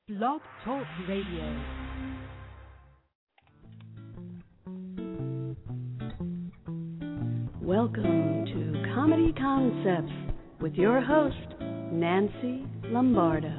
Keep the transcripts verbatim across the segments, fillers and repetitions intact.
Blog Talk Radio. Welcome to Comedy Concepts with your host, Nancy Lombardo.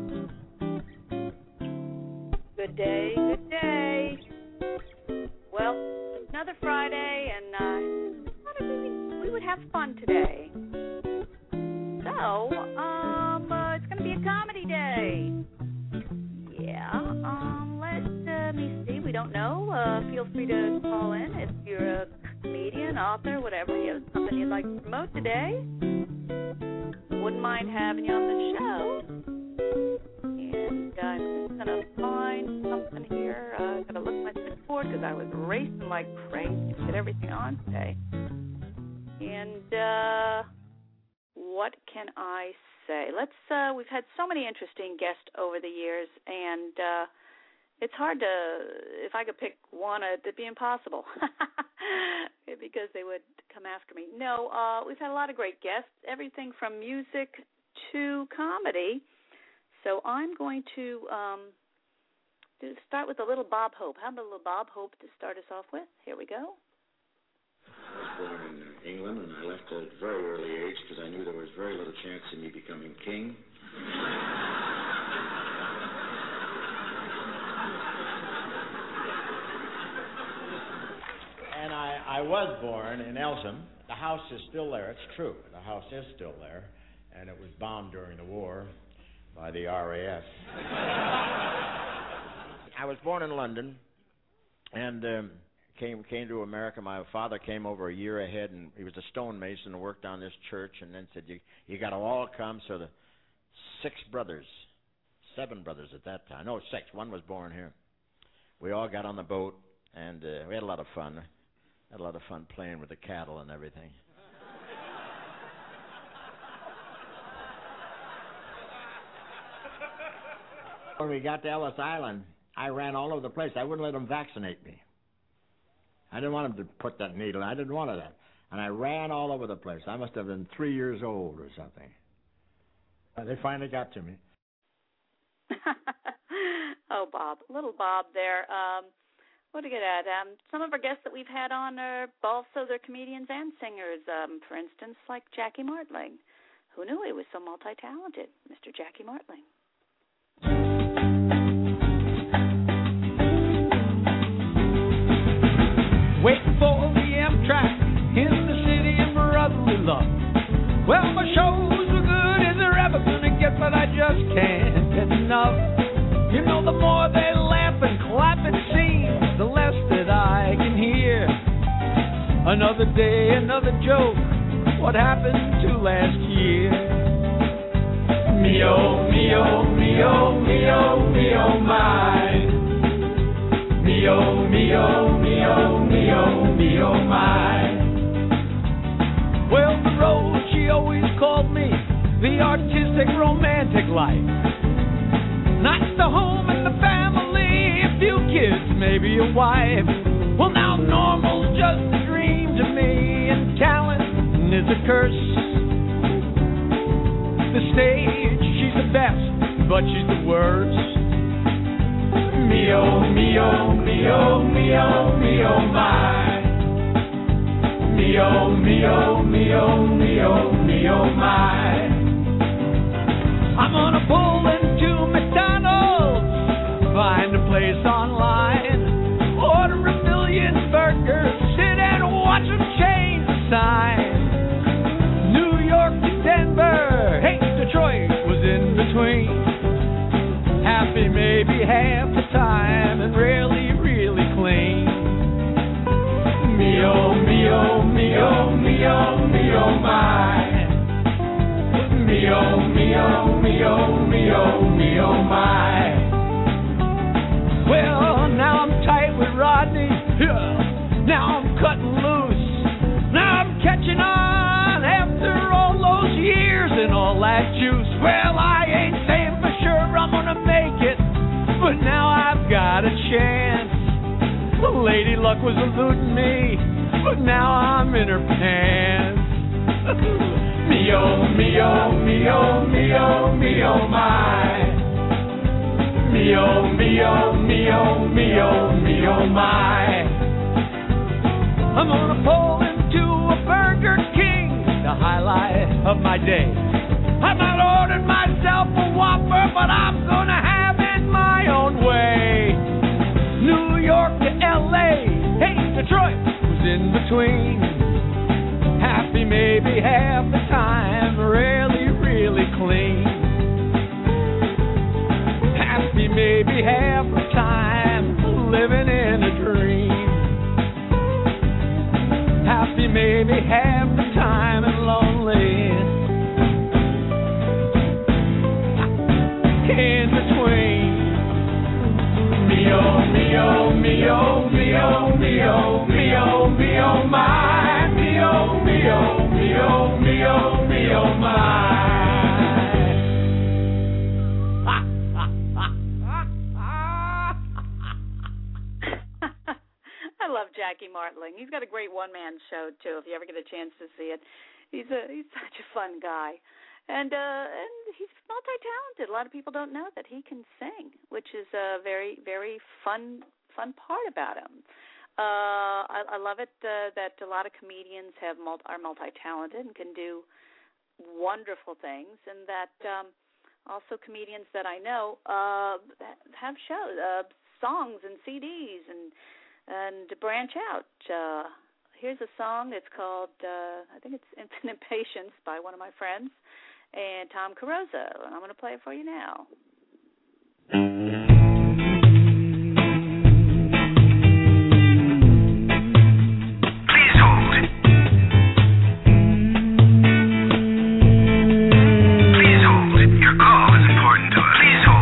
Good day, good day. Well, it's another Friday, and uh, I thought maybe we would have fun today. So, um, uh, it's going to be a comedy day. Yeah, um, let uh, me see. We don't know. Uh, feel free to call in if you're a comedian, author, whatever. You have something you'd like to promote today. Wouldn't mind having you on the show. And uh, I'm just going to find something here. Uh, I'm going to look at my switchboard because I was racing like crazy to get everything on today. And uh, what can I say? Let's. Uh, we've had so many interesting guests over the years, and uh, it's hard to. If I could pick one, uh, it'd be impossible because they would come after me. No, uh, we've had a lot of great guests, everything from music to comedy. So I'm going to um, do, start with a little Bob Hope. How about a little Bob Hope to start us off with? Here we go. I was born in England, and I left at a very early age because I knew there was very little chance of me becoming king. And I, I was born in Elsham. The house is still there. It's true. The house is still there, and it was bombed during the war by the R A F. I was born in London, and um, came came to America. My father came over a year ahead, and he was a stonemason and worked on this church, and then said, you you got to all come. So the six brothers, seven brothers at that time, no, six, one was born here. We all got on the boat, and uh, we had a lot of fun. Had a lot of fun playing with the cattle and everything. When we got to Ellis Island, I ran all over the place. I wouldn't let them vaccinate me. I didn't want them to put that needle. I didn't want that. And I ran all over the place. I must have been three years old or something. Uh, they finally got to me. Oh, Bob. Little Bob there. Um, what to get at? Um, some of our guests that we've had on are also they're comedians and singers. Um, for instance, like Jackie Martling. Who knew he was so multi-talented? Mister Jackie Martling. Waiting for the Amtrak in the city of brotherly love. Well, my shows are good as they're ever gonna get, but I just can't get enough. You know, the more they laugh and clap, it seems, the less that I can hear. Another day, another joke. What happened to last year? Me oh, me oh, me oh, me oh, me oh, my. Me oh, me oh, me oh, me oh, me oh, my. Well, the road, she always called me the artistic romantic life. Not the home and the family, a few kids, maybe a wife. Well, now normal's just a dream to me, and talent is a curse. The stage, she's the best, but she's the worst. Me oh, me oh, me oh, me oh, me oh, my. Me oh, me oh, me oh, me oh, me oh, my. I'm gonna pull into McDonald's, find a place online, order a million burgers, sit and watch them change the sign. New York to Denver, hey, Detroit was in between. Happy maybe half the time and really, really clean. Me oh, me oh, me oh, me oh, me oh, my. Me oh, me oh, me oh, me oh, me oh, my. Well, now I'm tight with Rodney. Yeah. Now I'm cutting loose. Now I'm catching on after all those years and all that juice. Well, I ain't saying for sure I'm gonna make it, but now I've got a chance. Lady Luck was eluding me, but now I'm in her pants. Me oh, me oh, me oh, me oh, me oh, my. me, oh, me, oh, me, oh, me, oh, my. I'm gonna pull into a Burger King, the highlight of my day. I might order myself a Whopper, but I'm gonna have it my own way. New York to L A, hey, Detroit was in between. Happy maybe half the time, really, really clean. Happy maybe half the time, living in a dream. Happy maybe half the time and lonely in between. Me oh, me oh, me oh, me oh, me oh, me oh, me oh, my. Me oh, me oh, me oh, me oh, me oh, my. I love Jackie Martling. He's got a great one-man show too. If you ever get a chance to see it, he's a he's such a fun guy, and uh, and he's multi-talented. A lot of people don't know that he can sing, which is a very very fun fun part about him. Uh, I, I love it uh, that a lot of comedians have multi, are multi-talented and can do wonderful things, and that um, also comedians that I know uh, have shows, uh, songs and C Ds and. And to branch out, uh, here's a song. It's called, uh, I think it's Infinite Patience by one of my friends, and Tom Caroso. And I'm going to play it for you now. Please hold. Please hold. Your call is important to us. Please hold.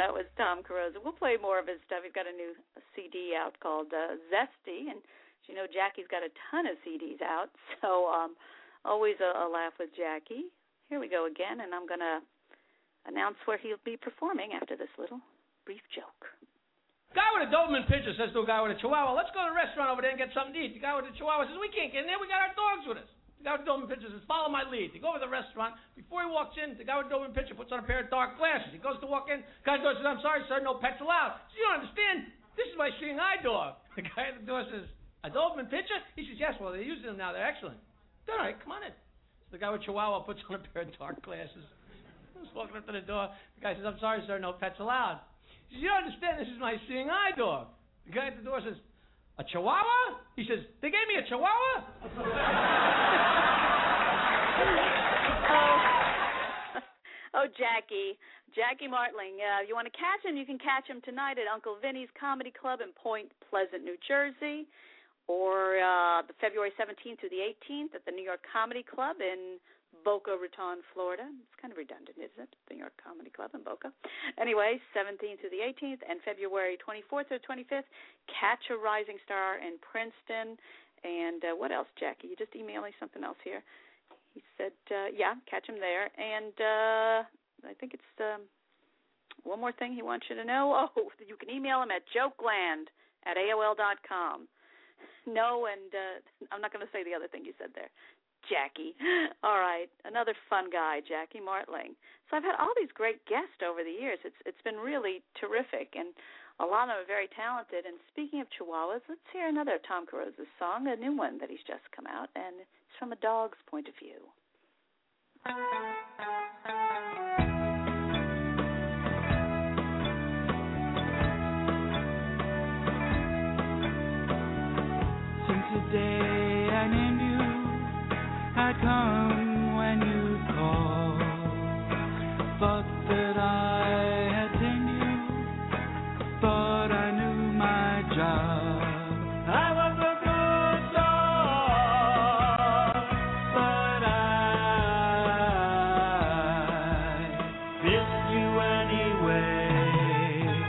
That was Tom Carosa. We'll play more of his stuff. He's got a new C D out called uh, Zesty, and as you know, Jackie's got a ton of C Ds out, so um, always a, a laugh with Jackie. Here we go again, and I'm going to announce where he'll be performing after this little brief joke. Guy with a Doberman Pinscher says to a guy with a Chihuahua, let's go to the restaurant over there and get something to eat. The guy with the Chihuahua says, we can't get in there. We got our dogs with us. The guy with the Doberman Pinscher says, follow my lead. They go over to the restaurant. Before he walks in, the guy with the Doberman Pinscher puts on a pair of dark glasses. He goes to walk in. The guy says, I'm sorry, sir, no pets allowed. He says, you don't understand. This is my seeing eye dog. The guy at the door says, a Doberman Pinscher? He says, yes, well, they're using them now. They're excellent. All right, come on in. So the guy with Chihuahua puts on a pair of dark glasses. He's walking up to the door. The guy says, I'm sorry, sir, no pets allowed. He says, you don't understand. This is my seeing eye dog. The guy at the door says, a Chihuahua? He says, they gave me a Chihuahua? Oh, Jackie. Jackie Martling. Uh, you want to catch him? You can catch him tonight at Uncle Vinny's Comedy Club in Point Pleasant, New Jersey, or uh, the February seventeenth through the eighteenth at the New York Comedy Club in Boca Raton, Florida. It's kind of redundant, isn't it? The New York Comedy Club in Boca. Anyway, seventeenth through the eighteenth, and February twenty-fourth through twenty-fifth, Catch a Rising Star in Princeton. And uh, what else, Jackie? You just emailed me something else here. He said, uh, yeah, catch him there. And uh, I think it's um, one more thing he wants you to know. Oh, you can email him at jokeland at A O L dot com. No, and uh, I'm not going to say the other thing you said there. Jackie. All right, another fun guy, Jackie Martling. So I've had all these great guests over the years. It's It's been really terrific, and a lot of them are very talented. And speaking of Chihuahuas, let's hear another Tom Carosa song, a new one that he's just come out, and it's from a dog's point of view. Since the day I named you, I'd come when you'd call. Thought that I had tamed you, thought I knew my job. I was a good dog, but I missed you anyway.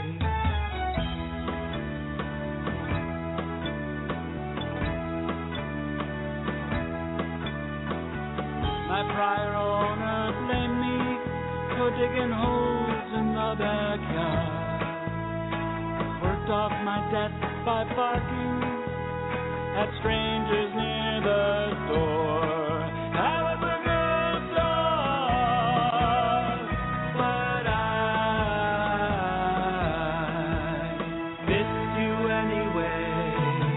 My prior owner blamed me for digging holes in the backyard. Worked off my debt by barking at strangers near the door. I was a good dog, but I missed you anyway.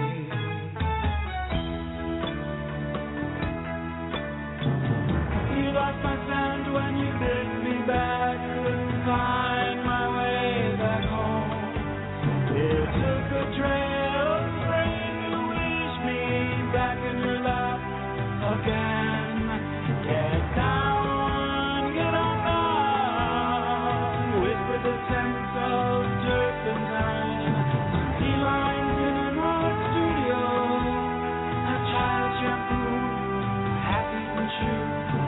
You lost my scent when you bit me back. Couldn't find my way back home. It took a trail of spring to wish me back in your lap again. Get down, get on down, whisper the scent of turpentine. Sea lines in an art studio, a child shampoo, half-eaten shoe.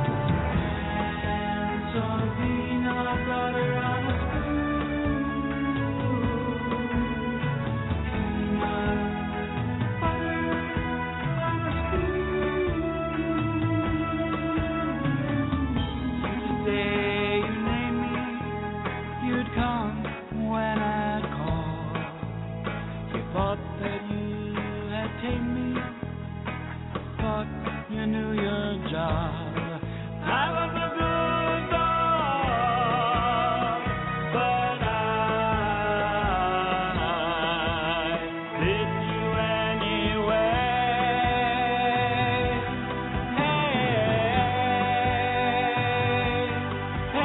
Peanut butter on a spoon. Peanut butter on a spoon. Since the day you named me, you'd come when I'd call. You thought that you had tamed me, thought you knew your job. I was a good dog, but I did you anyway. Hey,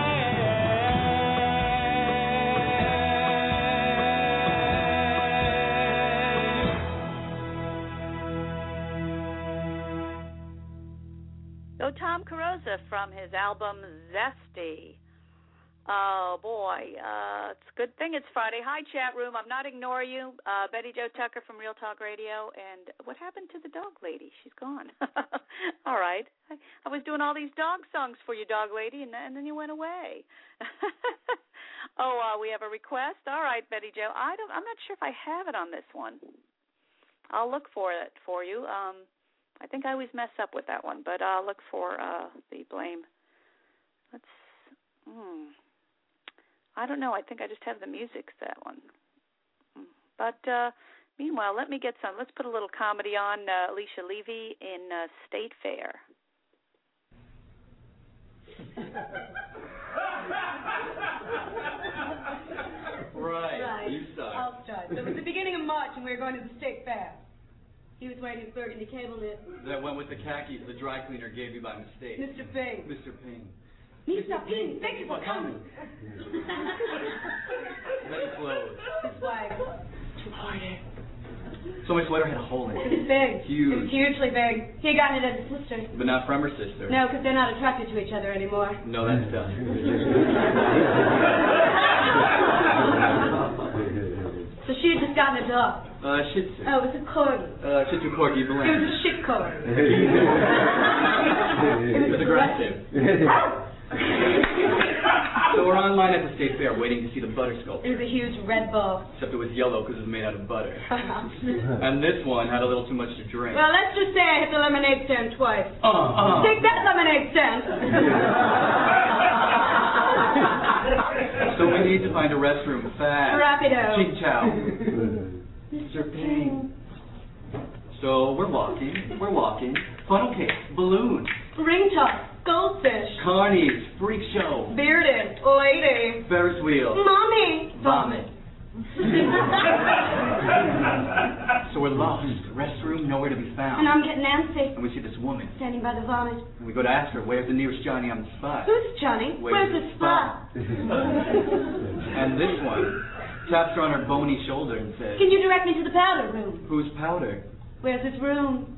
So Tom Carosa from his album Zesty. Oh, boy. Uh, it's a good thing it's Friday. Hi, chat room. I'm not ignoring you. Uh, Betty Jo Tucker from Real Talk Radio. And what happened to the dog lady? She's gone. All right. I, I was doing all these dog songs for you, dog lady, and, and then you went away. Oh, uh, we have a request. All right, Betty Jo. I don't. I'm not sure if I have it on this one. I'll look for it for you. Um, I think I always mess up with that one, but I'll look for uh, the blame. Let's. Hmm. I don't know. I think I just have the music for that one. But uh, meanwhile, let me get some. Let's put a little comedy on uh, Alicia Levy in uh, State Fair. Right. Right. You start. I'll start. So it was the beginning of March, and we were going to the state fair. He was wearing his burgundy cable knit. That went with the khakis the dry cleaner gave you by mistake. Mister Ping. Mister Ping. Mister Ping, thank you for coming. Very clothes. His wife. So my sweater had a hole in It it. was big. Huge. It was hugely big. He had gotten it at his sister's. But not from her sister. No, because they're not attracted to each other anymore. No, that's done. So she had just gotten a dog. Uh, Shih Tzu. Oh, it was a corgi. Uh, Shih Tzu Porky It was Blend. a shit corgi. It was aggressive. So we're online at the state fair waiting to see the butter sculpture. It was a huge red bull. Except it was yellow because it was made out of butter. And this one had a little too much to drink. Well, let's just say I hit the lemonade stand twice. Uh, uh. Take that, lemonade stand. So we need to find a restroom fast. Rapido. Ching chow. Mister Ping. So we're walking, we're walking. Funnel cake, balloons, Ring toss, goldfish, carnies, freak show, bearded, lady, Ferris wheel, mommy, vomit. So we're lost. Restroom, nowhere to be found. And I'm getting antsy. And we see this woman. Standing by the vomit. And we go to ask her, where's the nearest Johnny on the spot? Who's Johnny? Where's Where's the the spot? And this one taps her on her bony shoulder and says, Can you direct me to the powder room? who's powder? Where's this room?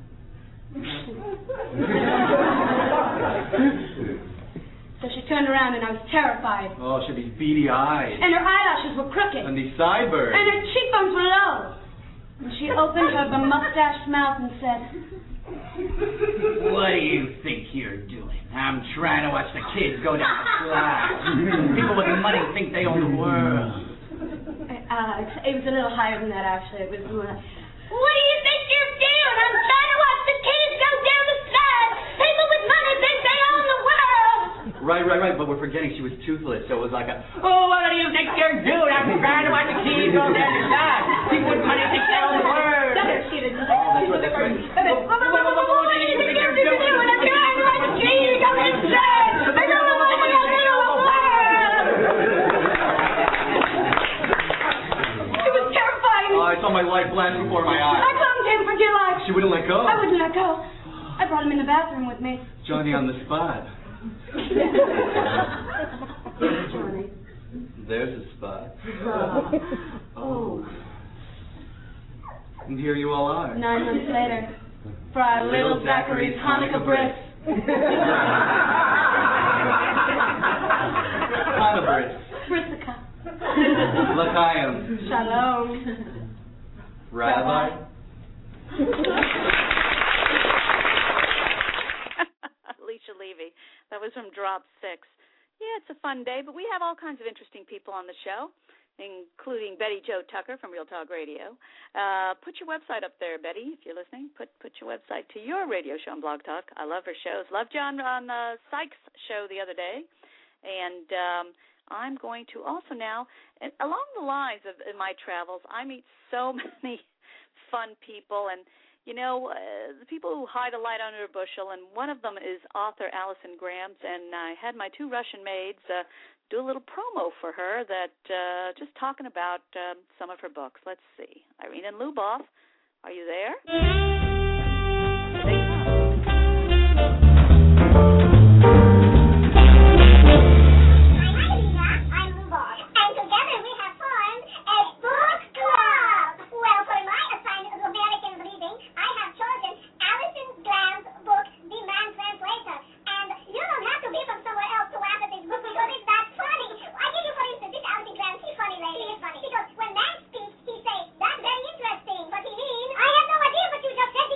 So she turned around and I was terrified. Oh, she had these beady eyes. And her eyelashes were crooked. And these sideburns. And her cheekbones were low. And she opened her bemustached mouth and said, What do you think you're doing? I'm trying to watch the kids go down the slide. People with money think they own the world. Uh, it was a little higher than that, actually. It was, uh, what do you think you're doing? I'm trying to watch the kids go down the slide. People with money think they own the world. Right, right, right, but we're forgetting she was toothless, so it was like a, Oh, what do you think you're doing? I'm trying to watch the kids go down the slide. People with money think they own the world. That her, she didn't. oh, that's right, that's right. What do you think you're doing? I'm trying to watch the kids go down the slide. People with money think they own the world. It was terrifying. Oh, I saw my life flash before my I eyes. clung to him for dear life. She wouldn't let go. I wouldn't let go. I brought him in the bathroom with me. Johnny on the spot. Johnny. There's a spot. Oh. And here you all are. Nine months later, for our little Zachary's Hanukkah bris. Hanukkah bris. Brisika. L'chaim. Shalom. Rabbi. Alicia Levy. That was from Drop Six. Yeah, it's a fun day, but we have all kinds of interesting people on the show, including Betty Jo Tucker from Real Talk Radio. Uh, put your website up there, Betty, if you're listening. Put put your website to your radio show on Blog Talk. I love her shows. Loved you on, on uh, Sykes' show the other day. And um, I'm going to also now, and along the lines of in my travels, I meet so many fun people, and you know, uh, the people who hide a light under a bushel, and one of them is author Alison Grams, and I had my two Russian maids uh, do a little promo for her that uh, just talking about um, some of her books. Let's see. Irina Lubov, are you there? Say Because when man speaks, he says, that's very interesting. What he means, I have no idea what you just said.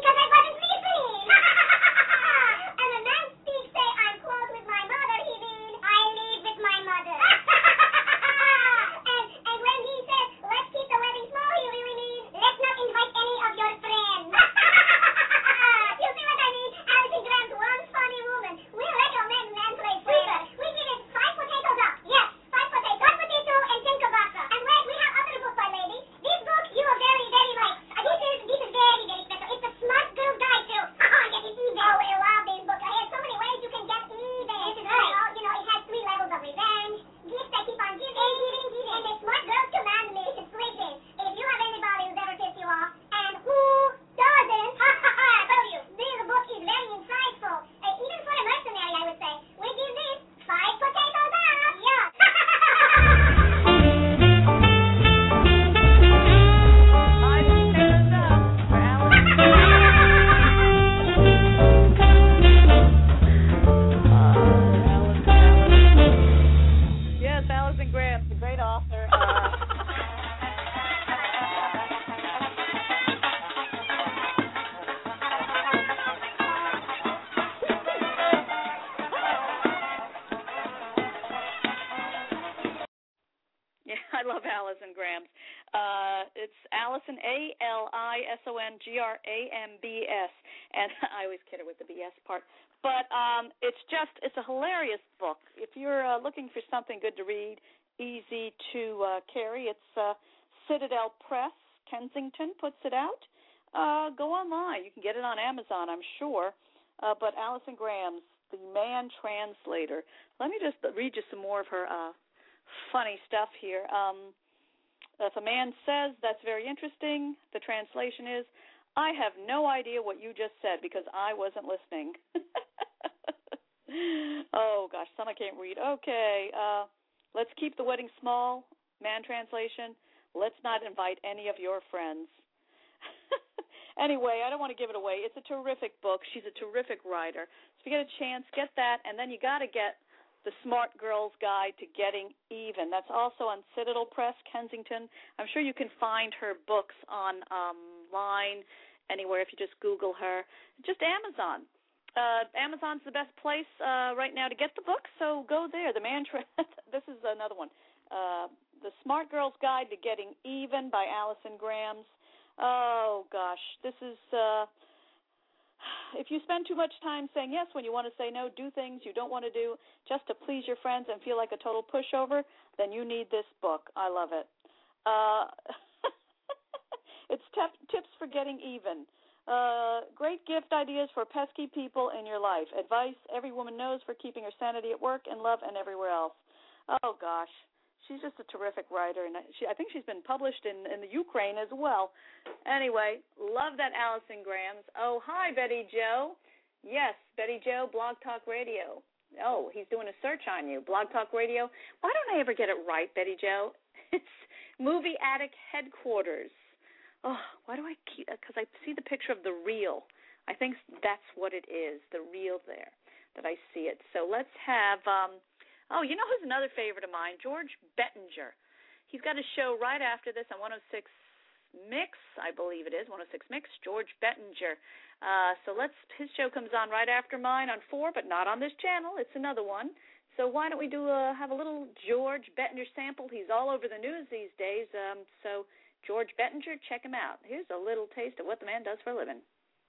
Alison Graham, the great author. Uh, I love Alison Grams. Uh, it's Alison, A L I S O N G R A M B S, and I always kid her with the B S part. But um, it's just, it's a hilarious book. If you're uh, looking for something good to read, easy to uh, carry, it's uh, Citadel Press, Kensington puts it out. Uh, go online. You can get it on Amazon, I'm sure. Uh, but Alison Grams, the Man Translator. Let me just read you some more of her uh funny stuff here. Um, if a man says that's very interesting, the translation is, I have no idea what you just said because I wasn't listening. Oh, gosh, some I can't read. Okay, uh, let's keep the wedding small, man translation. Let's not invite any of your friends. Anyway, I don't want to give it away. It's a terrific book. She's a terrific writer. So if you get a chance, get that, and then you got to get The Smart Girl's Guide to Getting Even. That's also on Citadel Press, Kensington. I'm sure you can find her books online anywhere if you just Google her. Just Amazon. Uh, Amazon's the best place uh, right now to get the book, so go there. The Man Tra- This is another one. Uh, The Smart Girl's Guide to Getting Even by Alison Grams. Oh, gosh. This is... Uh, If you spend too much time saying yes when you want to say no, do things you don't want to do just to please your friends and feel like a total pushover, then you need this book. I love it. Uh, it's tep- tips for getting even. Uh, great gift ideas for pesky people in your life. Advice every woman knows for keeping her sanity at work and love and everywhere else. Oh, gosh. She's just a terrific writer, and she, I think she's been published in, in the Ukraine as well. Anyway, love that Alison Grams. Oh, hi, Betty Joe. Yes, Betty Joe, Blog Talk Radio. Oh, he's doing a search on you, Blog Talk Radio. Why don't I ever get it right, Betty Joe? It's Movie Attic Headquarters. Oh, why do I keep, because I see the picture of the reel. I think that's what it is, the reel there, that I see it. So let's have... Um, Oh, you know who's another favorite of mine? George Bettinger. He's got a show right after this on one oh six Mix, I believe it is, one oh six Mix, George Bettinger. Uh, so let's, his show comes on right after mine on four, but not on this channel. It's another one. So why don't we do uh, have a little George Bettinger sample? He's all over the news these days. Um, so George Bettinger, check him out. Here's a little taste of what the man does for a living.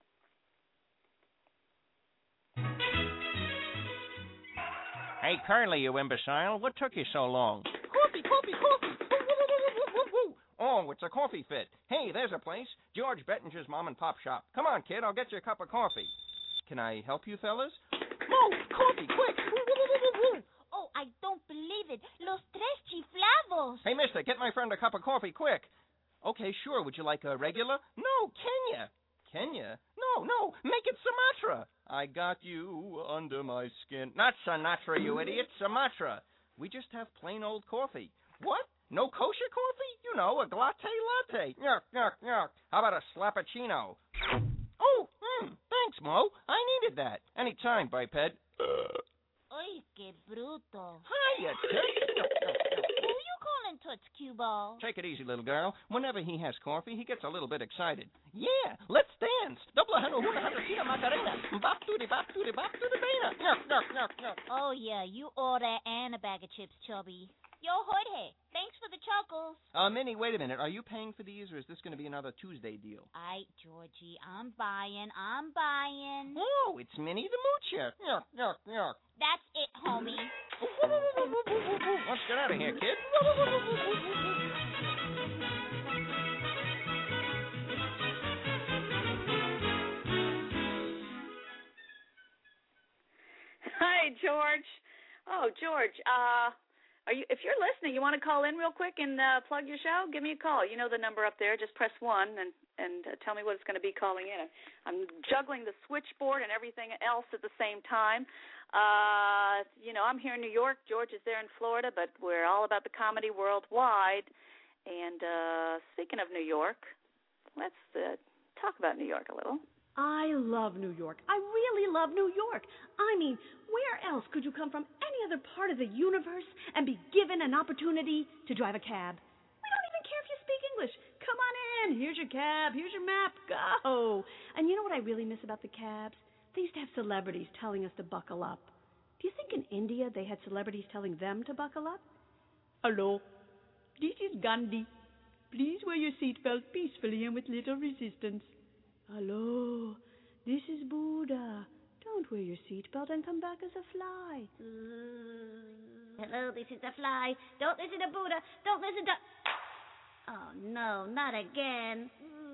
Hey, Curly, you imbecile. What took you so long? Coffee, coffee, coffee. Oh, it's a coffee fit. Hey, there's a place. George Bettinger's Mom and Pop Shop. Come on, kid. I'll get you a cup of coffee. Can I help you, fellas? Move! Coffee, quick! Oh, I don't believe it. Los tres chiflados. Hey, mister, get my friend a cup of coffee, quick. Okay, sure. Would you like a regular? No, Kenya. Kenya? No, no. Make it Sumatra. I got you under my skin. Not Sinatra, you idiot. Sumatra. We just have plain old coffee. What? No kosher coffee? You know, a latte latte. Yuck, yuck, yuck. How about a slappuccino? Oh, hmm. Thanks, Mo. I needed that. Any time, biped. Uh. Ay, qué bruto. Hiya, Toots. Who you calling Toots, cue ball? Take it easy, little girl. Whenever he has coffee, he gets a little bit excited. Yeah, let's dance. Double hano huna hana macarena. Bop doody bop doody bop doody bana. Yuck, yuck, yuck, yuck. Oh, yeah, you order and a bag of chips, Chubby. Yo, Jorge, thanks for the chuckles. Uh, Minnie, wait a minute. Are you paying for these, or is this going to be another Tuesday deal? Aight, Georgie, I'm buying, I'm buying. Oh, it's Minnie the Moocher. Yuck, yuck, yuck. That's it, homie. Let's get out of here, kid. Hi, George. Oh, George, uh... Are you, if you're listening, you want to call in real quick and uh, plug your show, give me a call. You know the number up there. Just press one and, and uh, tell me what it's going to be calling in. I'm juggling the switchboard and everything else at the same time. Uh, you know, I'm here in New York. George is there in Florida, but we're all about the comedy worldwide. And uh, speaking of New York, let's uh, talk about New York a little. I love New York. I really love New York. I mean, where else could you come from any other part of the universe and be given an opportunity to drive a cab? We don't even care if you speak English. Come on in. Here's your cab. Here's your map. Go. And you know what I really miss about the cabs? They used to have celebrities telling us to buckle up. Do you think in India they had celebrities telling them to buckle up? Hello, this is Gandhi. Please wear your seatbelt peacefully and with little resistance. Hello, this is Buddha. Don't wear your seatbelt and come back as a fly. Uh, hello, this is the fly. Don't listen to Buddha. Don't listen to... Oh, no, not again.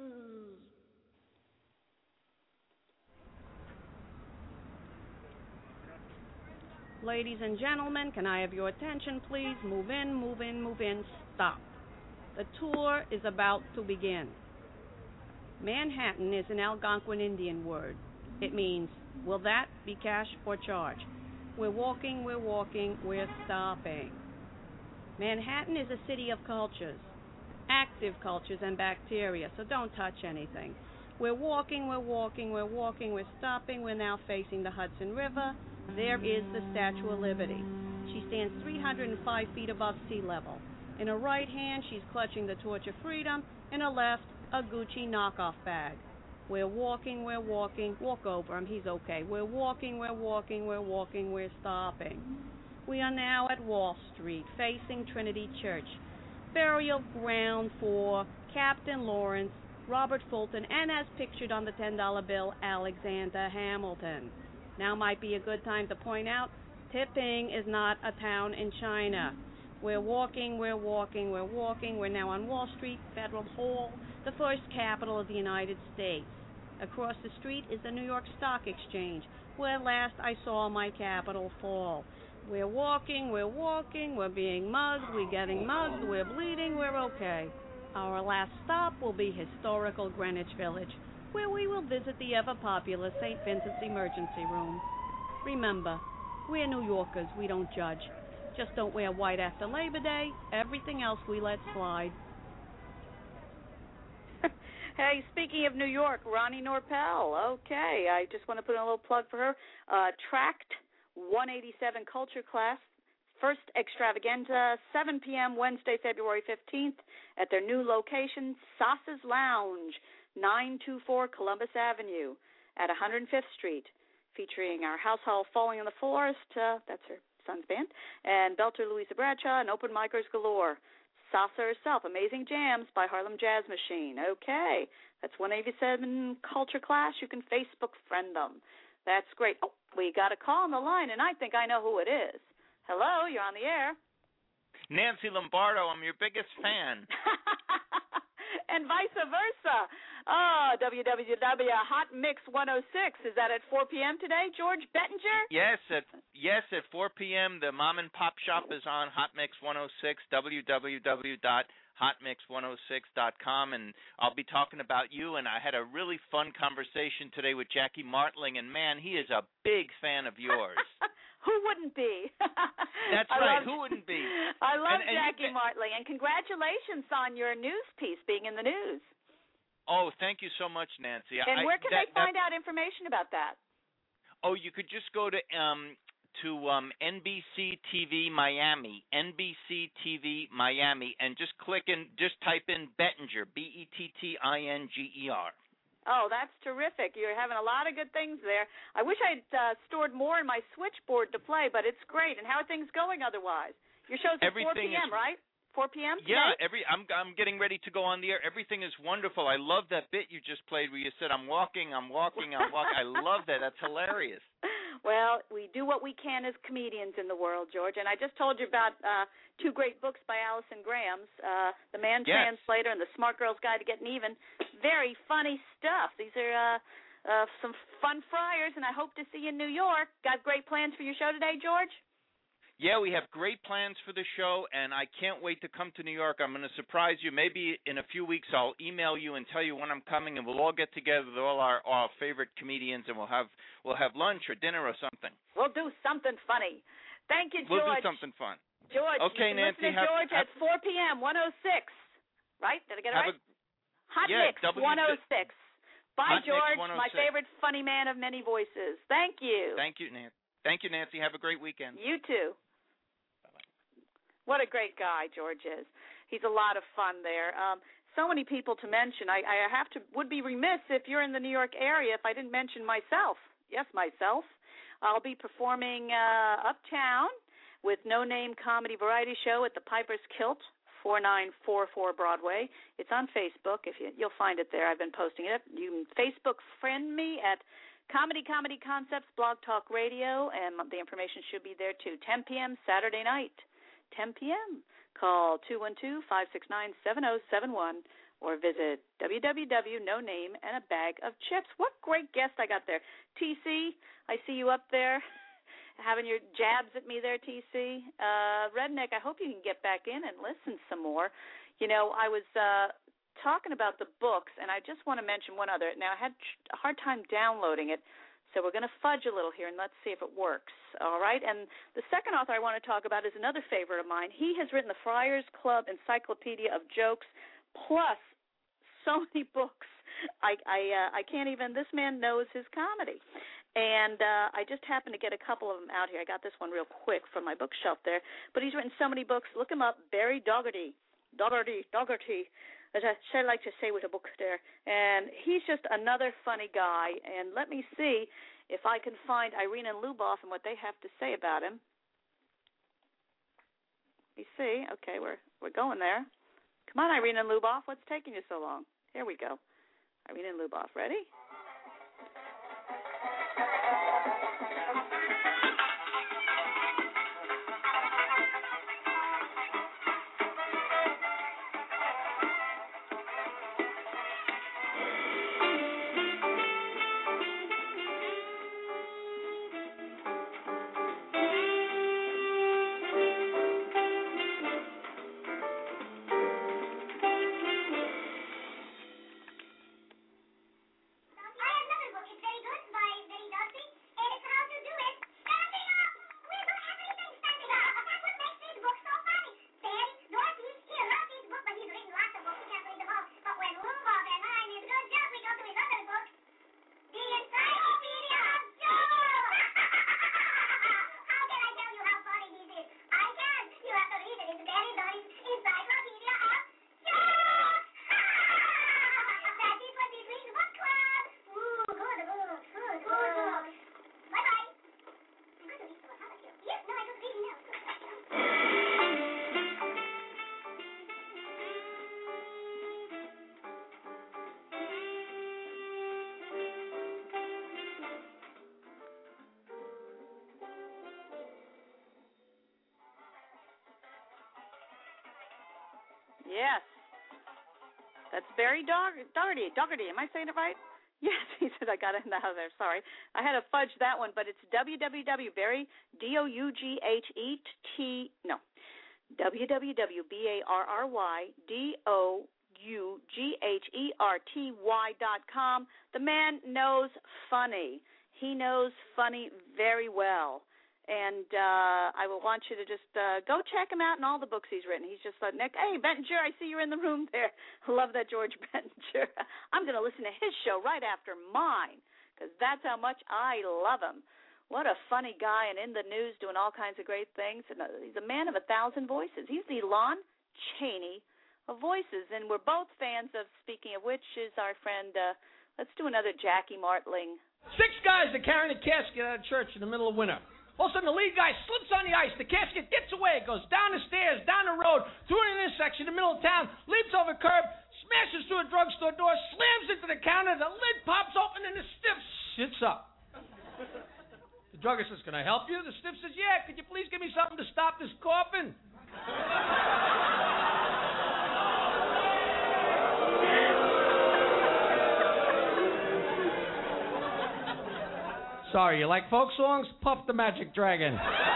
Ladies and gentlemen, can I have your attention, please? Move in, move in, move in. Stop. The tour is about to begin. Manhattan is an Algonquin Indian word. It means, will that be cash or charge? We're walking, we're walking, we're stopping. Manhattan is a city of cultures, active cultures and bacteria, so don't touch anything. We're walking, we're walking, we're walking, we're stopping. We're now facing the Hudson River. There is the Statue of Liberty. She stands three hundred five feet above sea level. In her right hand, she's clutching the torch of freedom. In her left, a Gucci knockoff bag. We're walking, we're walking. Walk over him, he's okay. We're walking, we're walking, we're walking, we're stopping. We are now at Wall Street, facing Trinity Church, burial ground for Captain Lawrence, Robert Fulton, and as pictured on the ten dollar bill, Alexander Hamilton. Now might be a good time to point out, Tipping is not a town in China. We're walking, we're walking, we're walking. We're now on Wall Street, Federal Hall, the first capital of the United States. Across the street is the New York Stock Exchange, where last I saw my capital fall. We're walking, we're walking, we're being mugged, we're getting mugged, we're bleeding, we're okay. Our last stop will be historical Greenwich Village, where we will visit the ever-popular Saint Vincent's Emergency Room. Remember, we're New Yorkers, we don't judge. Just don't wear white after Labor Day. Everything else we let slide. Hey, speaking of New York, Ronnie Norpel. Okay, I just want to put in a little plug for her. Uh, Tract one eighty-seven Culture Class, first extravaganza, seven p.m. Wednesday, February fifteenth, at their new location, Sassa's Lounge, nine twenty-four Columbus Avenue at one hundred fifth Street, featuring our house hall Falling in the Forest, uh, that's her son's band, and Belter Louisa Bradshaw, and open micers galore. Sassa herself, Amazing Jams by Harlem Jazz Machine. Okay, that's one eighty-seven Culture Class. You can Facebook friend them. That's great. Oh, we got a call on the line, and I think I know who it is. Hello, you're on the air. Nancy Lombardo, I'm your biggest fan. And vice versa. Oh, W W W Hot Mix one oh six. Is that at four p.m. today, George Bettinger? Yes, at yes at four p.m. The Mom and Pop Shop is on Hot Mix one oh six, w w w dot hot mix one oh six dot com, and I'll be talking about you. And I had a really fun conversation today with Jackie Martling, and man, he is a big fan of yours. Who wouldn't be? That's I right. Love, Who wouldn't be? I love and, and Jackie Martling, and congratulations on your news piece being in the news. Oh, thank you so much, Nancy. And I, where can that, they find that, out information about that? Oh, you could just go to um to um N B C T V Miami, N B C T V Miami, and just click in, just type in Bettinger, B E T T I N G E R. Oh, that's terrific. You're having a lot of good things there. I wish I'd uh, stored more in my switchboard to play, but it's great. And how are things going otherwise? Your show's at four p.m., right? four p.m. today? Yeah, every I'm I'm getting ready to go on the air. Everything is wonderful. I love that bit you just played where you said, I'm walking, I'm walking, I'm walking. I love that. That's hilarious. Well, we do what we can as comedians in the world, George. And I just told you about uh, two great books by Alison Grahams, uh, The Man Yes. Translator and The Smart Girl's Guide to Getting Even. Very funny stuff. These are uh, uh, some fun friars, and I hope to see you in New York. Got great plans for your show today, George? Yeah, we have great plans for the show, and I can't wait to come to New York. I'm going to surprise you. Maybe in a few weeks I'll email you and tell you when I'm coming, and we'll all get together with all our, our favorite comedians, and we'll have we'll have lunch or dinner or something. We'll do something funny. Thank you, George. We'll do something fun. George, okay, you can Nancy, listen to have, George have, at four p.m., one oh six. Right? Did I get it right? A, Hot yeah, Mix W- one oh six. Bye, Hot Mix George, one oh my six. favorite funny man of many voices. Thank you. Thank you, Nancy. Thank you, Nancy. Have a great weekend. You too. What a great guy George is. He's a lot of fun there. Um, so many people to mention. I, I have to would be remiss if you're in the New York area if I didn't mention myself. Yes, myself. I'll be performing uh, uptown with No Name Comedy Variety Show at the Piper's Kilt, forty-nine forty-four Broadway. It's on Facebook. If you, you'll find it there. I've been posting it. You can Facebook friend me at Comedy Comedy Concepts Blog Talk Radio, and the information should be there too. ten p.m. Saturday night. ten p.m. Call two one two, five six nine, seven zero seven one or visit w w w dot no name and a bag of chips. What great guest I got there. T C, I see you up there having your jabs at me there, T C. Uh, Redneck, I hope you can get back in and listen some more. You know, I was uh, talking about the books, and I just want to mention one other. Now, I had a hard time downloading it, so we're going to fudge a little here, and let's see if it works, all right? And the second author I want to talk about is another favorite of mine. He has written the Friars Club Encyclopedia of Jokes, plus so many books. I I, uh, I can't even, this man knows his comedy. And uh, I just happened to get a couple of them out here. I got this one real quick from my bookshelf there. But he's written so many books. Look him up, Barry Dougherty. Dougherty, Dougherty, as I like to say with a book there. And he's just another funny guy. And let me see if I can find Irene and Luboff and what they have to say about him. You see? Okay, we're we're going there. Come on, Irene and Luboff. What's taking you so long? Here we go. Irene and Luboff. Ready? Yes. That's Barry Dougherty. Dougherty, am I saying it right? Yes, he said I got it out of there. Sorry. I had to fudge that one, but it's w w w dot Barry, D O U G H E T, no, w w w dot B A R R Y D O U G H E R T Y dot com. The man knows funny. He knows funny very well. And uh, I will want you to just uh, go check him out in all the books he's written. He's just like, Nick, hey, Bettinger, I see you're in the room there. Love that George Bettinger. I'm going to listen to his show right after mine because that's how much I love him. What a funny guy and in the news doing all kinds of great things. And uh, he's a man of a thousand voices. He's the Lon Chaney of voices. And we're both fans of, speaking of which, is our friend, uh, let's do another Jackie Martling. Six guys are carrying a casket out of church in the middle of winter. All of a sudden, the lead guy slips on the ice. The casket gets away, goes down the stairs, down the road, through an intersection in the middle of town, leaps over a curb, smashes through a drugstore door, slams into the counter, the lid pops open, and the stiff sits up. The druggist says, can I help you? The stiff says, yeah, could you please give me something to stop this coughing? Sorry, you like folk songs? Puff the Magic Dragon.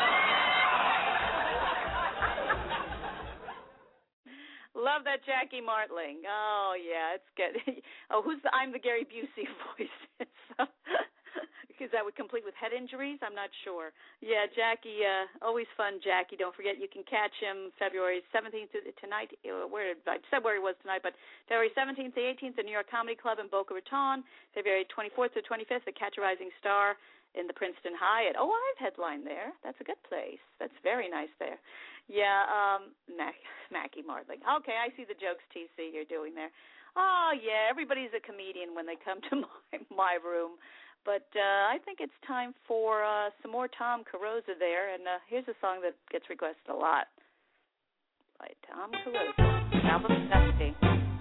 Love that Jackie Martling. Oh, yeah, it's good. Oh, who's the I'm the Gary Busey voice? Is that complete with head injuries? I'm not sure. Yeah, Jackie, uh, always fun, Jackie. Don't forget you can catch him February seventeenth to, tonight. Uh, where did I said where he was tonight, but February seventeenth to eighteenth, the New York Comedy Club in Boca Raton. February twenty-fourth to twenty-fifth, the Catch a Rising Star in the Princeton Hyatt. Oh, I've headlined there. That's a good place. That's very nice there. Yeah, um, Mac, Mackie Martling. Okay, I see the jokes, T C, you're doing there. Oh, yeah, everybody's a comedian when they come to my, my room. But uh, I think it's time for uh, some more Tom Carosa there. And uh, here's a song that gets requested a lot by Tom Carosa. Album Dusty.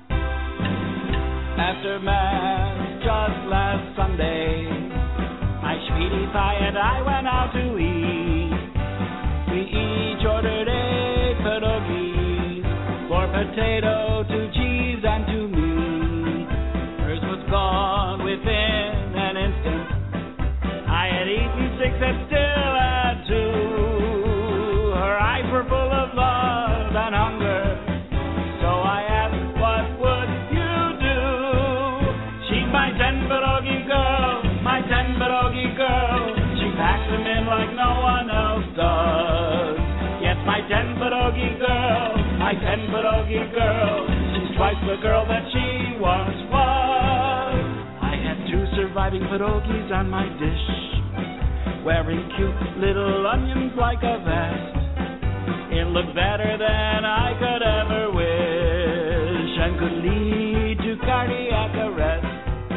After Mass just last Sunday, my sweetie pie and I went out to eat. We each ordered eight pierogies, four potato, two cheese, and two meat. Hers was gone within an instant. I had eaten six and still had two. Her eyes were full of love and hunger, so I asked, what would you do? She's my ten pierogi girl, my ten pierogi girl. She packs them in like no one else does. Yes, my ten pierogi girl, my ten pierogi girl. She's twice the girl that she once was. I had two surviving pierogies on my dish, wearing cute little onions like a vest. It looked better than I could ever wish, and could lead to cardiac arrest.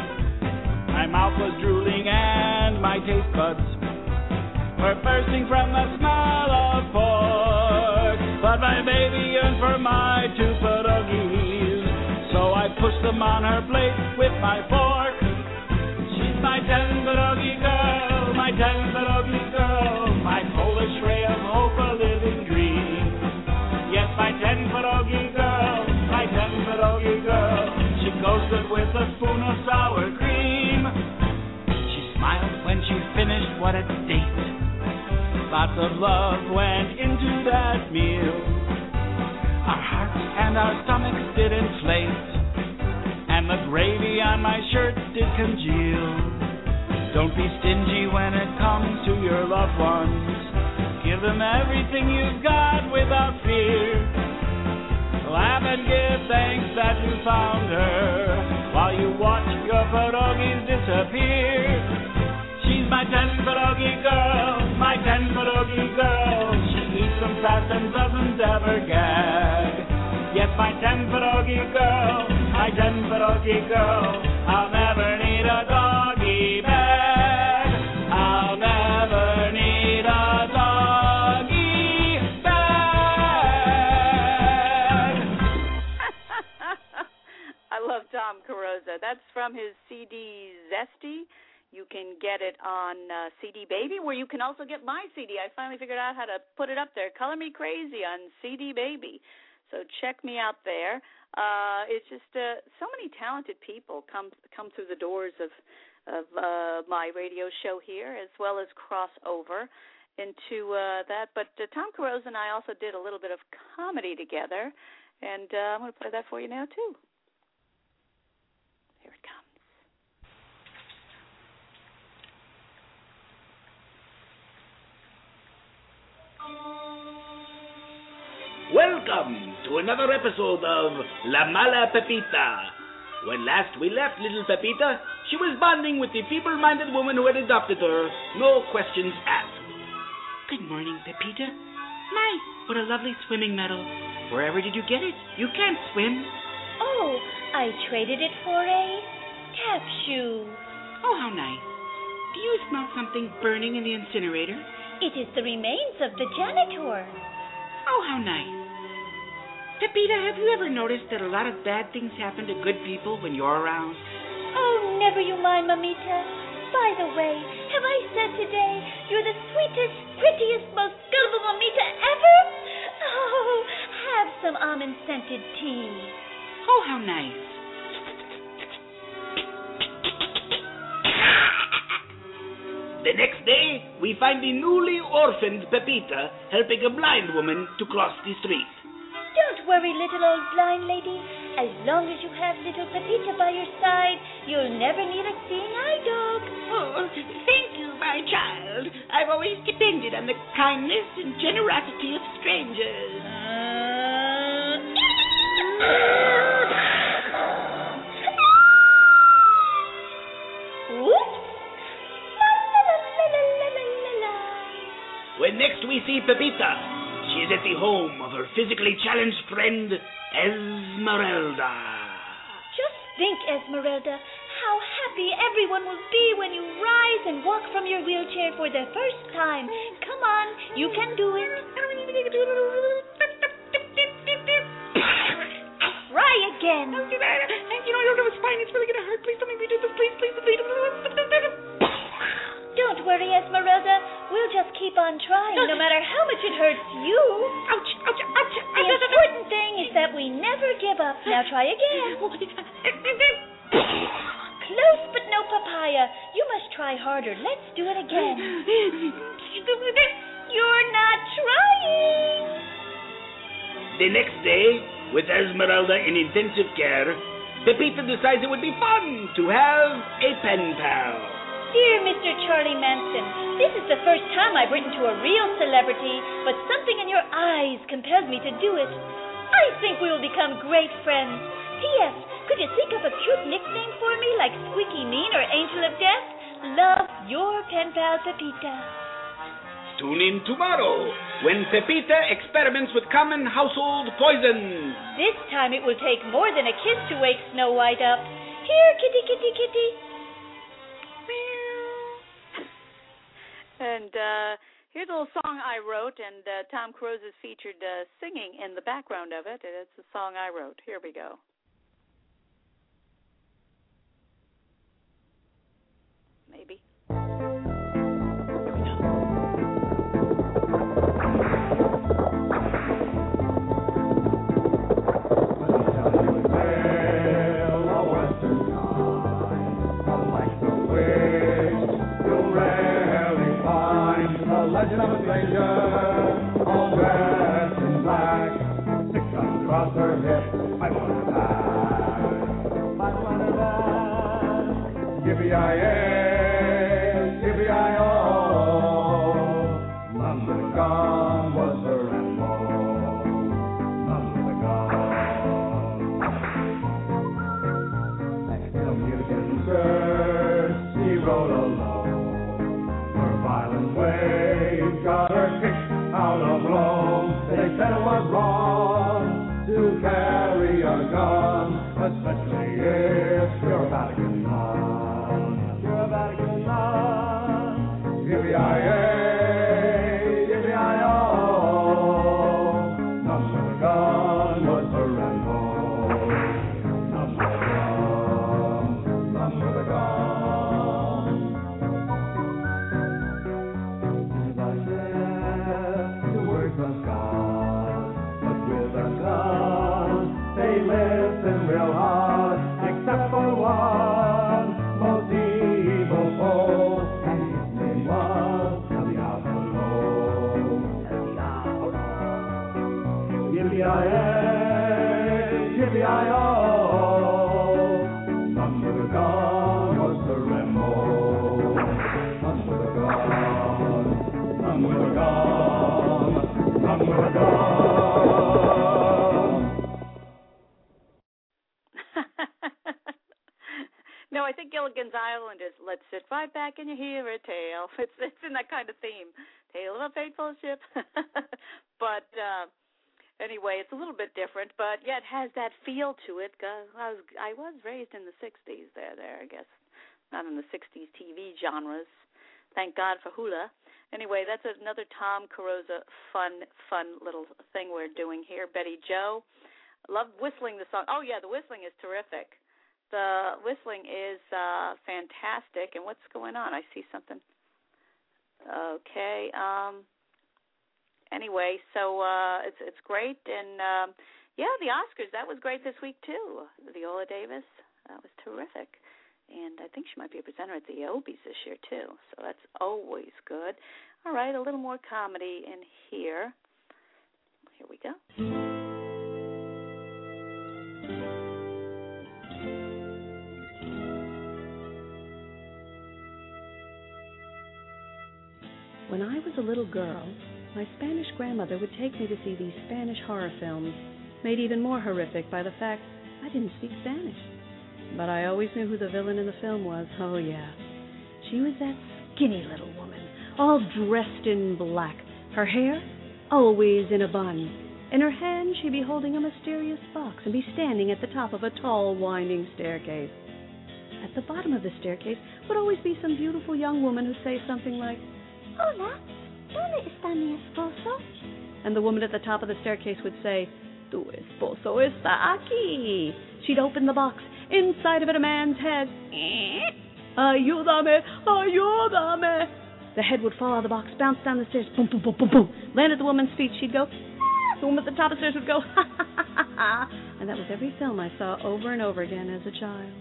My mouth was drooling and my taste buds were bursting from the smell of pork. But my baby yearned for my two pierogies, so I pushed them on her plate with my fork. She's my ten pierogi girl, my ten pierogi girl, my Polish ray of hope, a living dream. Yes, my ten pierogi girl, my ten pierogi girl. She goes good with a spoon of sour cream. She smiled when she finished, what a date. Lots of love went into that meal. Our hearts and our stomachs did inflate, and the gravy on my shirt did congeal. Don't be stingy when it comes to your loved ones. Give them everything you've got without fear. Laugh and give thanks that you found her, while you watch your pierogies disappear. She's my ten pierogi girl, my ten pierogi girl. She eats them fast and doesn't ever gag. Yes, my ten pierogi girl, my ten pierogi girl. I'll never need a doggy bag. I'll never need a doggy bag. I love Tom Carosa. That's from his C D Zesty. You can get it on uh, C D Baby, where you can also get my C D. I finally figured out how to put it up there. Color Me Crazy on C D Baby. So check me out there. Uh, it's just uh, so many talented people come come through the doors of of uh, my radio show here, as well as cross over into uh, that. But uh, Tom Carosa and I also did a little bit of comedy together, and uh, I'm going to play that for you now too. Here it comes. Welcome to another episode of La Mala Pepita. When last we left little Pepita, she was bonding with the feeble-minded woman who had adopted her, no questions asked. Good morning, Pepita. My, what a lovely swimming medal. Wherever did you get it? You can't swim. Oh, I traded it for a tap shoe. Oh, how nice. Do you smell something burning in the incinerator? It is the remains of the janitor. Oh, how nice. Pepita, have you ever noticed that a lot of bad things happen to good people when you're around? Oh, never you mind, Mamita. By the way, have I said today you're the sweetest, prettiest, most beautiful Mamita ever? Oh, have some almond-scented tea. Oh, how nice. The next day, we find the newly orphaned Pepita helping a blind woman to cross the street. Don't worry, little old blind lady. As long as you have little Pepita by your side, you'll never need a seeing eye dog. Oh, thank my child. I've always depended on the kindness and generosity of strangers. Whoops! La, la, la, la, la, la, la, la. When next we see Pepita, she is at the home of her physically challenged friend, Esmeralda. Just think, Esmeralda, how happy everyone will be when you rise and walk from your wheelchair for the first time. Come on, you can do it. Try again. You know, I don't know what's fine. It's really going to hurt. Please don't make me do this. Please, please, please. Don't worry, Esmeralda. We'll just keep on trying, no matter how much it hurts you. Ouch, ouch, ouch. The important thing is that we never give up. Now try again. Close but no papaya. You must try harder. Let's do it again. You're not trying. The next day, with Esmeralda in intensive care, Pepita decides it would be fun to have a pen pal. Dear Mister Charlie Manson, this is the first time I've written to a real celebrity, but something in your eyes compels me to do it. I think we will become great friends. P S. Could you think up a cute nickname for me, like Squeaky Mean or Angel of Death? Love, your pen pal, Pepita. Tune in tomorrow when Pepita experiments with common household poisons. This time it will take more than a kiss to wake Snow White up. Here, kitty, kitty, kitty. And uh, here's a little song I wrote, and uh, Tom Cruise is featured uh, singing in the background of it. And it's a song I wrote. Here we go. Maybe. Legend of a stranger, all dressed in black, six guns across her hip, five hundred back, five hundred back, yippee-yi-yay, yippee-yi-oh, none but a gun was her M O, none but a gun. Next to music and church, she rode alone, her violent ways got her kicked out of Rome. They said it was wrong to carry a gun, especially if you're a Vatican nun. You're a Vatican nun. Yippee-yi-yay, yippee-yi-oh. None with a gun was her M O. None with a gun. None with a gun. Listen real hard, except for one most evil foe, and his name was El Diablo. El Diablo. Yippee-yi-yay, yippee-yi-oh. None with a gun was the Remo. None with a gun. None with a gun. None with a gun. No, I think Gilligan's Island is let's sit right back and you hear a tale. It's it's in that kind of theme. Tale of a fateful ship. But uh, anyway, it's a little bit different, but yeah, it has that feel to it. Uh, I was I was raised in the sixties there, there, I guess. Not in the sixties T V genres. Thank God for hula. Anyway, that's another Tom Carosa fun, fun little thing we're doing here. Betty Joe. Love whistling the song. Oh, yeah, the whistling is terrific. The whistling is uh, fantastic. And what's going on? I see something. Okay. Um. Anyway, so uh, it's it's great. And, um, yeah, the Oscars, that was great this week, too. Viola Davis, that was terrific. And I think she might be a presenter at the Obies this year, too. So that's always good. All right, a little more comedy in here. Here we go. When I was a little girl, my Spanish grandmother would take me to see these Spanish horror films, made even more horrific by the fact I didn't speak Spanish. But I always knew who the villain in the film was. Oh, yeah. She was that skinny little woman, all dressed in black. Her hair, always in a bun. In her hand, she'd be holding a mysterious box and be standing at the top of a tall, winding staircase. At the bottom of the staircase would always be some beautiful young woman who'd say something like, Hola, ¿dónde está mi esposo? And the woman at the top of the staircase would say, Tu esposo está aquí. She'd open the box. Inside of it, a man's head. Ayúdame, ayúdame. The head would fall out of the box, bounce down the stairs, boom, boom, boom, boom, boom. Land at the woman's feet. She'd go, ah. The woman at the top of the stairs would go, ha, ha, ha, ha, ha. And that was every film I saw over and over again as a child.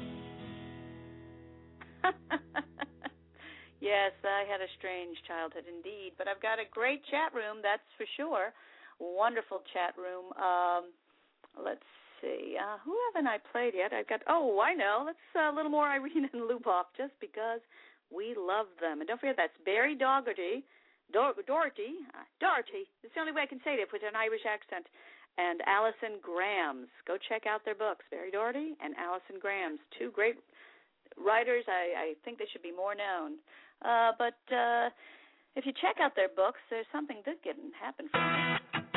Yes, I had a strange childhood indeed, but I've got a great chat room, that's for sure. Wonderful chat room. Um, let's see. Uh, who haven't I played yet? I've got, oh, I know. Let's uh, a little more Irene and Luboff, just because we love them. And don't forget, that's Barry Doherty. Dor- Doherty. Uh, Doherty. It's the only way I can say it with an Irish accent. And Alison Grams. Go check out their books, Barry Doherty and Alison Grams. Two great writers. I, I think they should be more known. Uh, but uh, if you check out their books, there's something good can happen from them.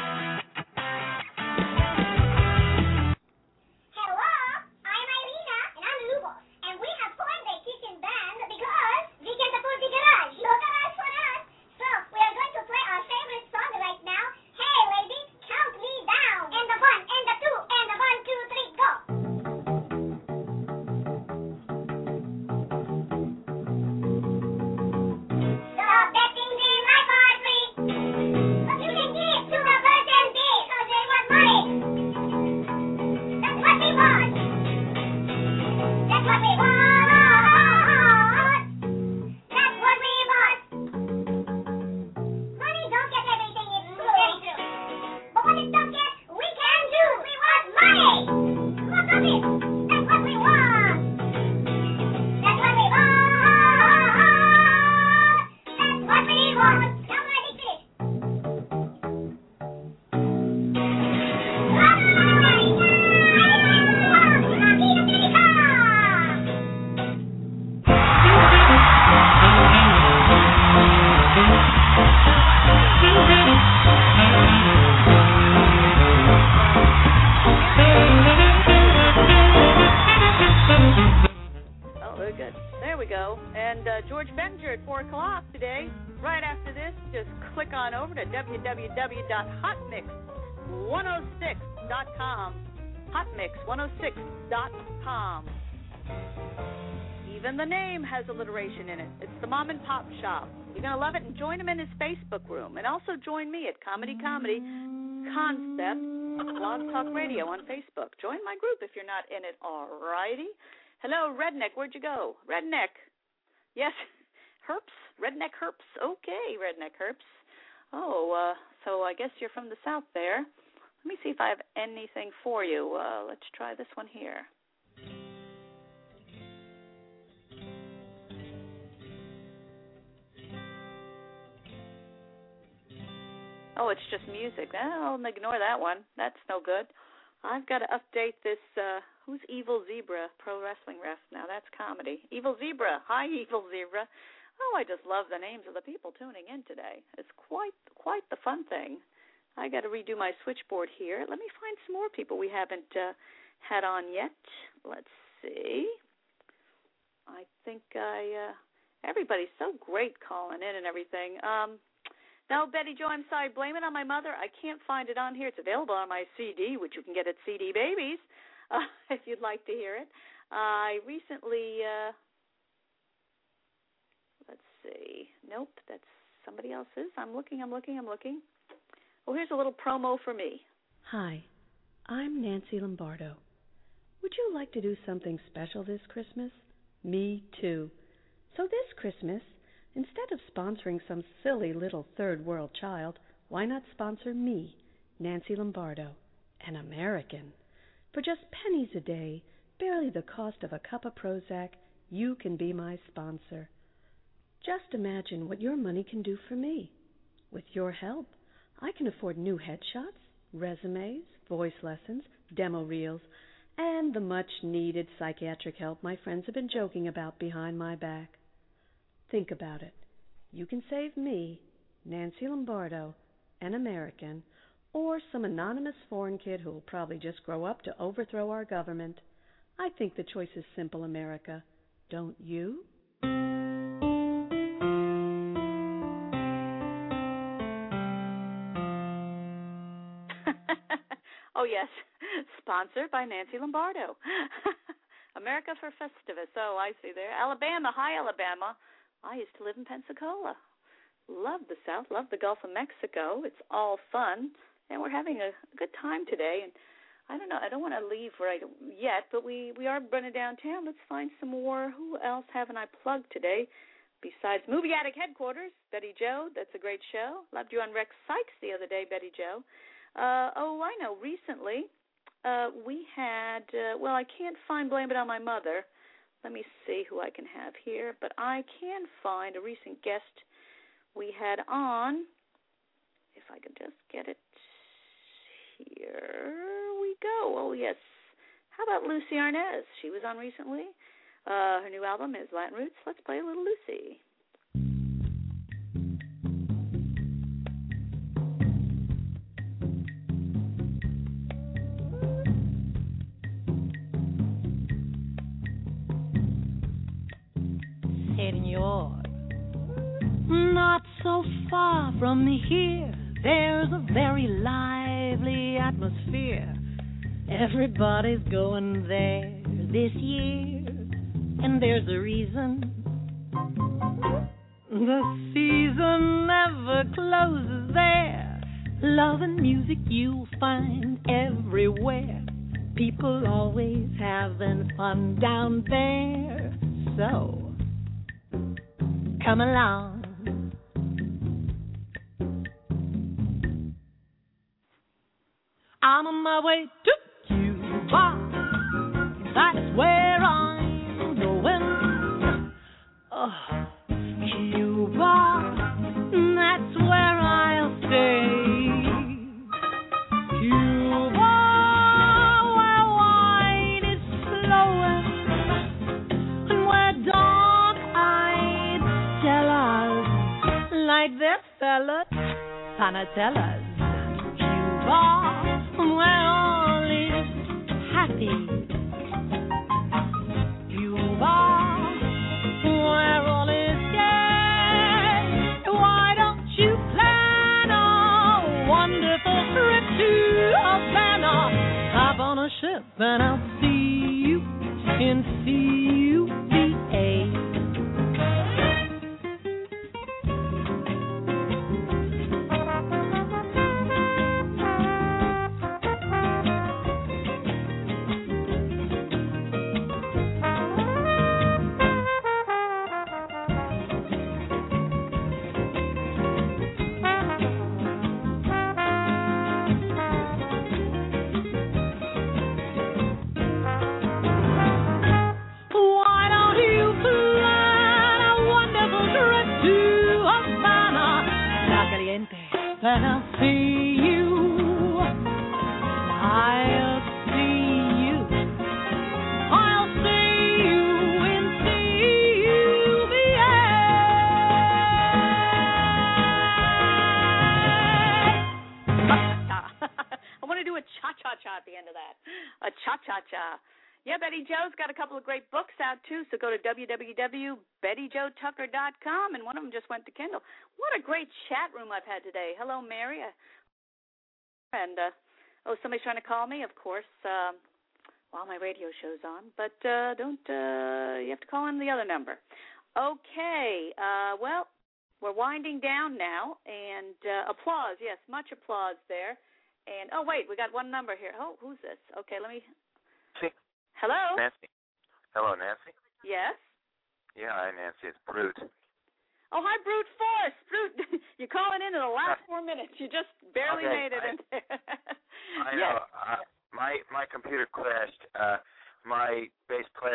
Hello, I'm Irina, and I'm Lubos, and we have formed a kitchen band because we can afford the garage. No garage for us. So we are going to play our favorite song right now. Hey, ladies, count me down. And the one, and the two, and the one, two, three, go. Stop betting in my party. But you can give to the person big, so they want money. That's what we want. That's what we want. That's what we want. Money don't get everything, it's very true. But what it don't get, we can do. We want money. Look at it. That's what we want. That's what we want. That's what we want. Now ready, finish. Oh, very good. There we go. And uh, George Benninger at four o'clock today. Right after this, just click on over to w w w dot hot mix one oh six dot com. hot mix one oh six dot com. Even the name has alliteration in it. It's the Mom and Pop Shop. You're going to love it, and join him in his Facebook room. And also join me at Comedy Comedy Concept Blog Talk Radio on Facebook. Join my group if you're not in it alrighty. Hello, Redneck. Where'd you go? Redneck. Yes. Herps. Redneck Herps. Okay, Redneck Herps. Oh, uh, so I guess you're from the South there. Let me see if I have anything for you. Uh, let's try this one here. Oh, it's just music. I'll ignore that one. That's no good. I've got to update this. Uh, who's Evil Zebra? Pro Wrestling Ref. Now that's comedy. Evil Zebra. Hi, Evil Zebra. Oh, I just love the names of the people tuning in today. It's quite quite the fun thing. I got to redo my switchboard here. Let me find some more people we haven't uh, had on yet. Let's see. I think I. Uh, everybody's so great calling in and everything. Um. No, Betty Jo, I'm sorry. Blame it on my mother. I can't find it on here. It's available on my C D, which you can get at C D Babies, uh, if you'd like to hear it. Uh, I recently, uh, let's see. Nope, that's somebody else's. I'm looking, I'm looking, I'm looking. Oh, here's a little promo for me. Hi, I'm Nancy Lombardo. Would you like to do something special this Christmas? Me too. So this Christmas, instead of sponsoring some silly little third world child, why not sponsor me, Nancy Lombardo, an American? For just pennies a day, barely the cost of a cup of Prozac, you can be my sponsor. Just imagine what your money can do for me. With your help, I can afford new headshots, resumes, voice lessons, demo reels, and the much-needed psychiatric help my friends have been joking about behind my back. Think about it. You can save me, Nancy Lombardo, an American, or some anonymous foreign kid who'll probably just grow up to overthrow our government. I think the choice is simple, America. Don't you? Oh, yes. Sponsored by Nancy Lombardo. America for Festivus. Oh, I see there. Alabama. Hi, Alabama. I used to live in Pensacola. Love the South. Love the Gulf of Mexico. It's all fun. And we're having a good time today. And I don't know. I don't want to leave right yet, but we, we are running downtown. Let's find some more. Who else haven't I plugged today? Besides Movie Attic Headquarters, Betty Joe. That's a great show. Loved you on Rex Sykes the other day, Betty Joe. Uh, oh, I know. Recently, uh, we had, uh, well, I can't find Blame It on My Mother. Let me see who I can have here. But I can find a recent guest we had on, if I could just get it. Here we go. Oh, yes. How about Lucy Arnaz? She was on recently. Uh, her new album is Latin Roots. Let's play a little Lucy. Senor, not so far from here, there's a very lively atmosphere. Everybody's going there this year, and there's a reason. The season never closes there. Love and music you'll find everywhere. People always having fun down there. So, come along. I'm on my way to Cuba. That's where I'm going. Oh, Cuba. That's where I'll stay. Cuba, where wine is flowing, and where dark-eyed fellas like their fellas, panatellas. Cuba, where all is happy. Cuba, where all is gay. Why don't you plan a wonderful trip to Havana? Hop on a ship and I'll see you in C U B A. And I'll see you, I'll see you, I'll see you in C U B A. I want to do a cha-cha-cha at the end of that. A cha-cha-cha. Yeah, Betty Joe's got a couple of great books out, too, so go to w w w dot betty joe tucker dot com, and one of them just went to Kindle. What a great chat room I've had today. Hello, Mary. And, uh, oh, somebody's trying to call me, of course, uh, while my radio show's on. But uh, don't, uh, you have to call in the other number. Okay, uh, well, we're winding down now, and uh, applause, yes, much applause there. And, oh, wait, we got one number here. Oh, who's this? Okay, let me... See. Hello? Nancy. Hello, Nancy. Yes? Yeah, hi, Nancy. It's Brute. Oh, hi, Brute Force. Brute, you're calling in in the last four minutes. You just barely okay, made it I, in there. I yes. know. Uh, my my computer crashed. Uh, my bass player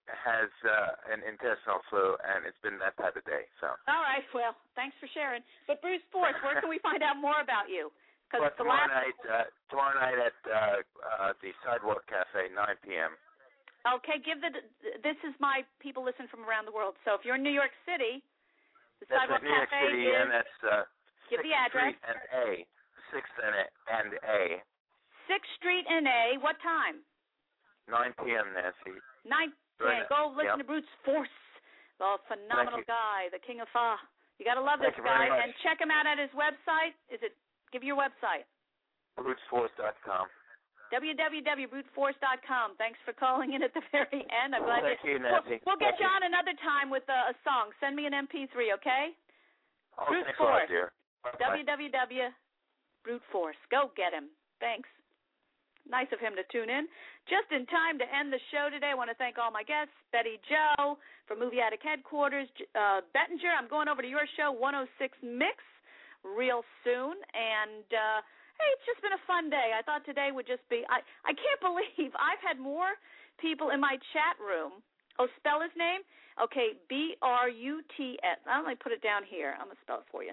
has uh, an intestinal flu, and it's been that type of day. So. All right. Well, thanks for sharing. But Bruce Force, where can we find out more about you? Well, Because the tomorrow last. night, uh, tomorrow night at uh, uh, the Sidewalk Cafe, nine p.m. Okay, give the. This is my people listen from around the world. So if you're in New York City, the That's Sidewalk at New York Cafe City, is. and that's uh, Give the Sixth address. Street and A. Sixth and A. And A. Sixth Street and A. What time? nine p.m. Nancy. Nine. Right. Yeah, go listen Yep. to Bruce Force, the phenomenal guy, the king of fa. You got to love Thank this you very guy, much. and check him out at his website. Is it? Give your website. Bruce Force dot com. w w w dot brute force dot com. Thanks for calling in at the very end. I'm glad Thank you, Nancy. We'll, we'll get Thank you on another time with a, a song. Send me an M P three, okay? Oh, Brute thanks a lot, Force. dear. w w w dot brute force. Go get him. Thanks. Nice of him to tune in. Just in time to end the show today, I want to thank all my guests. Betty Joe from Movie Attic Headquarters. Uh, Bettinger, I'm going over to your show, one oh six Mix, real soon. And, uh, hey, it's just been a fun day. I thought today would just be, I, I can't believe I've had more people in my chat room. Oh, spell his name? Okay, B R U T S. I'm going to put it down here. I'm going to spell it for you.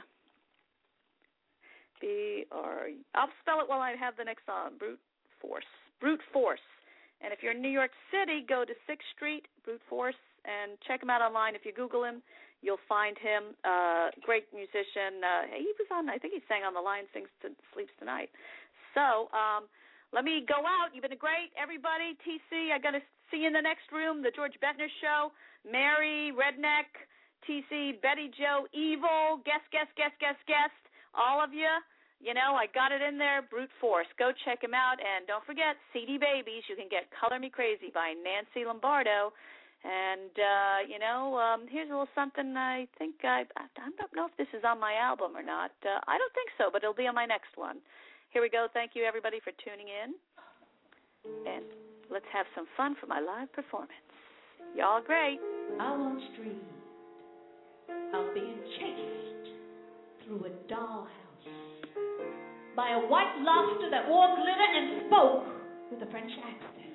B R I'll spell it while I have the next song. Brute Force. Brute Force. And if you're in New York City, go to sixth Street, Brute Force, and check him out online. If you Google him, you'll find him. Uh, great musician. Uh, he was on, I think he sang on The Lion Sings to, Sleeps Tonight. So um, let me go out. You've been great, everybody. T C, I'm going to see you in the next room, The George Bettner Show. Mary, Redneck, T C, Betty Joe, Evil, guest, guest, guest, guest, guest, all of you. You know, I got it in there, Brute Force. Go check him out. And don't forget, C D Babies. You can get Color Me Crazy by Nancy Lombardo. And, uh, you know, um, here's a little something I think I, I don't know if this is on my album or not. Uh, I don't think so, but it'll be on my next one. Here we go. Thank you, everybody, for tuning in. And let's have some fun for my live performance. Y'all great. Out on the street, I was being chased through a dollhouse by a white lobster that wore glitter and spoke with a French accent.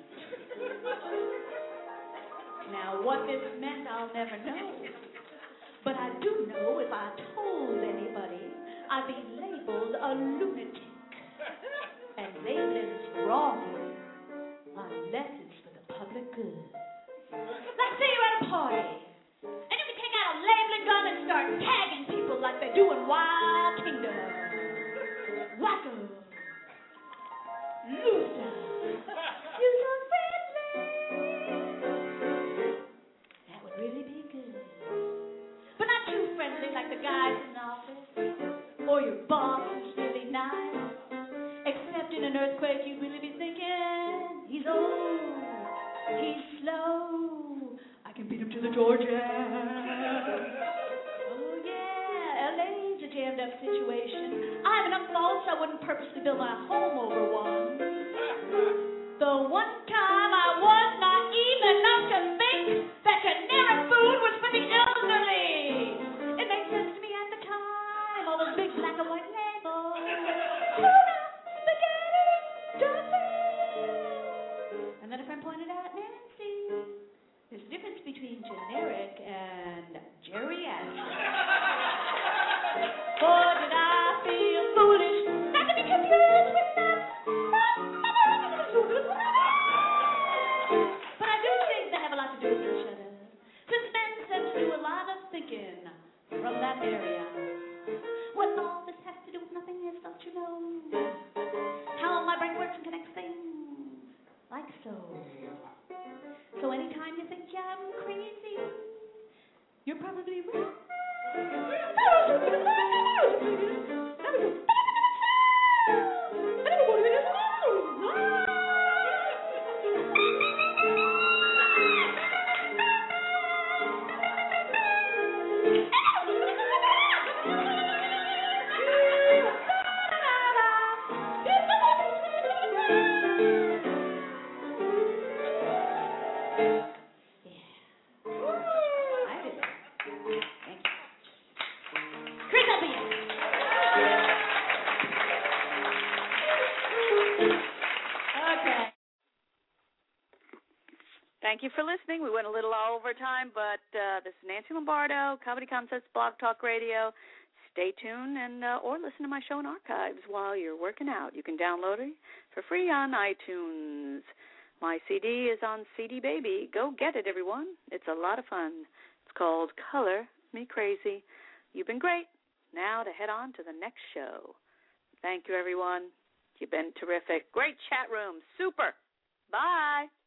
Now, what this meant, I'll never know. But I do know if I told anybody, I'd be labeled a lunatic. And labeling's wrong, unless it's for the public good. Let's say you're at a party, and you can take out a labeling gun and start tagging people like they do in Wild Kingdom. Wacko, loser, you're so friendly. That would really be good. But not too friendly like the guys in the office, or your boss who's really nice. Except in an earthquake, you'd really be thinking, he's old, he's slow, I can beat him to the Georgia. Oh yeah, L A's a jammed up situation. I have enough faults I wouldn't purposely build my home over one. The one time I was naive enough to think that generic food was for the elderly. It made sense to me at the time, all those big black and white labels. Tuna, spaghetti, dressing. And then a friend pointed out, Nancy, there's a difference between generic and geriatric. Boy, did I feel foolish not to be confused with that. But I do think they have a lot to do with each other. Since men tend to do a lot of thinking from that area. What all this has to do with nothing is, don't you know? How my brain works and connects things. Like so. So anytime you think I'm crazy, you're probably right. Thank you for listening. We went a little over time, but uh, this is Nancy Lombardo, Comedy Concepts, Blog Talk Radio. Stay tuned and uh, or listen to my show in archives while you're working out. You can download it for free on iTunes. My C D is on C D Baby. Go get it, everyone. It's a lot of fun. It's called Color Me Crazy. You've been great. Now to head on to the next show. Thank you, everyone. You've been terrific. Great chat room. Super. Bye.